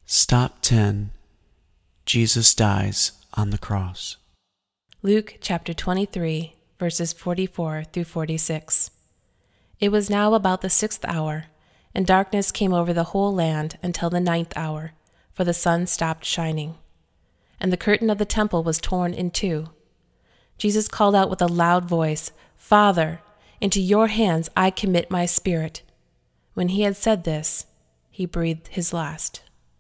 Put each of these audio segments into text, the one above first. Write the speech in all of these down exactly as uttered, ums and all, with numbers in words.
Stop ten. Jesus dies on the cross. Luke chapter twenty-three, verses forty-four through forty-six. It was now about the sixth hour, and darkness came over the whole land until the ninth hour, for the sun stopped shining. And the curtain of the temple was torn in two. Jesus called out with a loud voice, "Father, into your hands I commit my spirit." When he had said this, he breathed his last.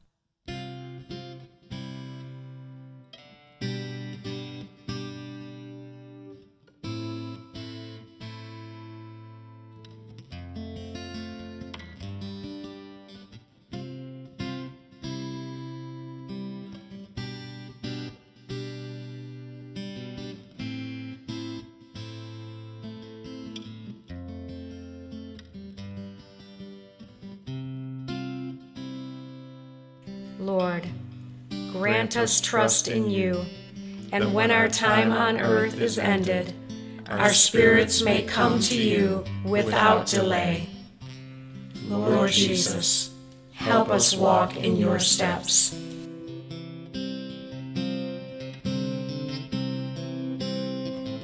Lord, grant us trust in you, and when our time on earth is ended, our spirits may come to you without delay. Lord Jesus, help us walk in your steps.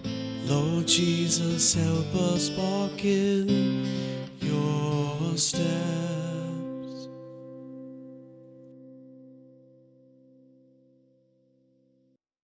Lord Jesus, help us walk in your steps.